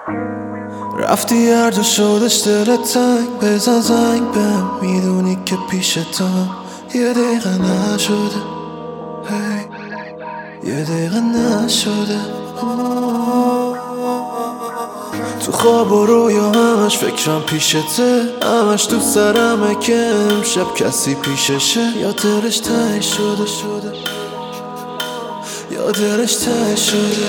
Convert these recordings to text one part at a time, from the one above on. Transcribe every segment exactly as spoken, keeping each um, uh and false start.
رفتی هر جا شدش دلت تنگ، بزن زنگ بهم، میدونی که پیشتم یه دقیقه نشده، هی یه دقیقه نشده. تو خواب و رویا همش فکرم پیشته، همش تو سرمه که امشب کسی پیششه، یا دلش ته شده شده یا دلش ته شده.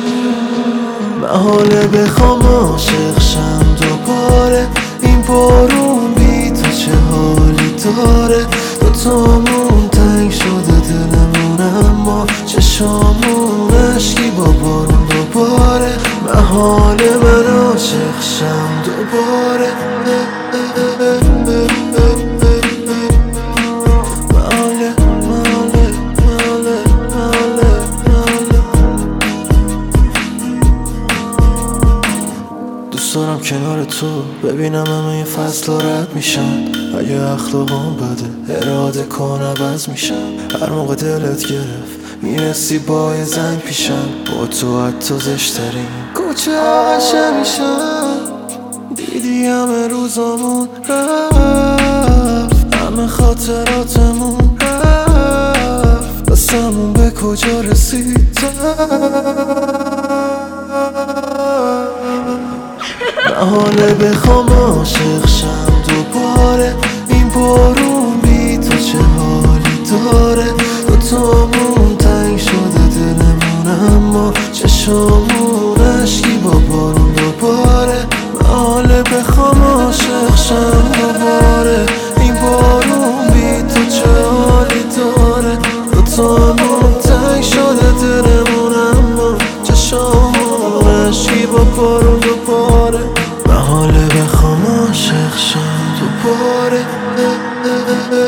محاله بخوام عاشق شم دوباره، این بارون بی تو چه حالی داره. دوتامون تنگ شده دلمون، اما چشامون عشقی با بارون دوباره. محاله من عاشق شم دوباره، محاله محاله محاله محاله محاله. دوست دارم کنار تو ببینم همه این فصل رد میشن، اگه اخلاقم بده اراده کن عوض میشم. هر موقع دلت گرفت میرسی با یه زنگ پیشم، با تو حتی زشترین کوچه قشه میشم. دیدی همه روزامون رفت، همه خاطراتمون رفت، دستمون به کجا رسید. محاله بخوام عاشق شم دوباره، این بارون بی تو چه حالی داره. دوتامون تنگ شده دلمون، اما چشامون عشقی با بارون دوباره. محاله بخوام عاشق شم دوباره، این بارون بی تو چه حالی داره. دوتامون تنگ شده دلمون، اما چشامون عشقی با بارون دوباره. محاله بخوام عاشق شم دوباره.